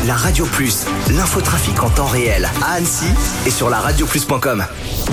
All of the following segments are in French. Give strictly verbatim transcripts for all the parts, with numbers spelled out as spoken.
La Radio Plus, l'infotrafic en temps réel à Annecy et sur la radio plus point com.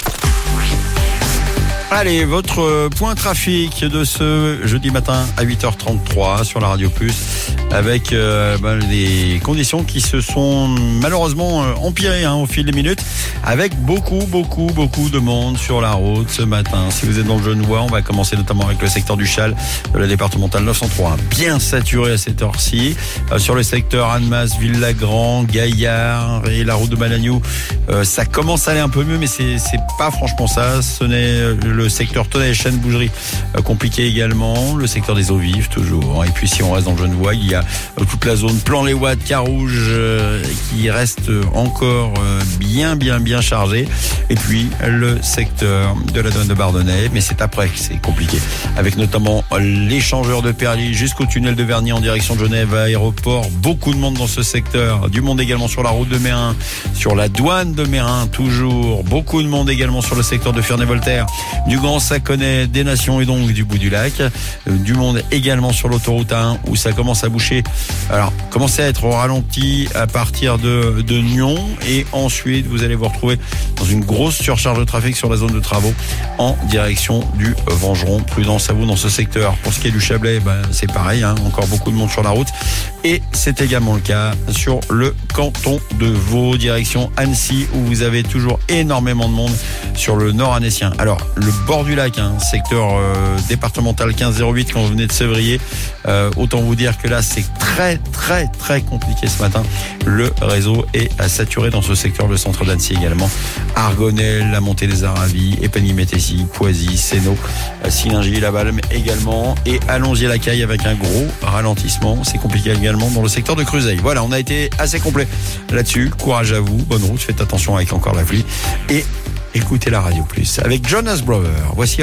Allez, votre point trafic de ce jeudi matin à huit heures trente-trois sur la Radio Plus, avec euh, ben, des conditions qui se sont malheureusement euh, empirées hein, au fil des minutes, avec beaucoup, beaucoup, beaucoup de monde sur la route ce matin. Si vous êtes dans le Genevois, on va commencer notamment avec le secteur du Châle, de la départementale neuf cent trois, bien saturé à cette heure-ci. Euh, sur le secteur Annemasse, Villagrand, Gaillard et la route de Malagnou, euh, ça commence à aller un peu mieux, mais c'est, c'est pas franchement ça. Ce n'est le secteur Tonnet-Chêne, Bougerie, euh, compliqué également. Le secteur des eaux vives, toujours. Et puis si on reste dans le Genevois, il y a euh, toute la zone Plan-les-Ouates, Carouge, euh, qui reste encore euh, bien, bien, bien chargé. Et puis le secteur de la douane de Bardonnay, mais c'est après que c'est compliqué, avec notamment l'échangeur de Perly jusqu'au tunnel de Vernier en direction de Genève, aéroport. Beaucoup de monde dans ce secteur. Du monde également sur la route de Mérin, sur la douane de Mérin, toujours. Beaucoup de monde également sur le secteur de Ferney-Voltaire, du Grand Saconnet, des Nations et donc du bout du lac. Du monde également sur l'autoroute A un où ça commence à boucher. Alors, commencez à être au ralenti à partir de, de Nyon, et ensuite vous allez vous retrouver dans une grosse surcharge de trafic sur la zone de travaux en direction du Vengeron. Prudence à vous dans ce secteur. Pour ce qui est du Chablais, ben, c'est pareil, hein, encore beaucoup de monde sur la route, et c'est également le cas sur le canton de Vaud, direction Annecy, où vous avez toujours énormément de monde sur le nord annécien. Alors, le bord du lac, hein, secteur euh, départemental quinze zéro huit quand vous venez de Sévrier, euh, autant vous dire que là c'est très très très compliqué ce matin. Le réseau est à saturer dans ce secteur, le centre d'Annecy également, Argonel, la montée des Aravis, Épagny-Métessy, Poisy, Sénaux, Silingy, La Balme également, et Allongier-la-Caille avec un gros ralentissement. C'est compliqué également dans le secteur de Cruzeil. Voilà, on a été assez complet là-dessus. Courage à vous, bonne route, faites attention avec encore la pluie, et écoutez la Radio Plus avec Jonas Brothers. Voici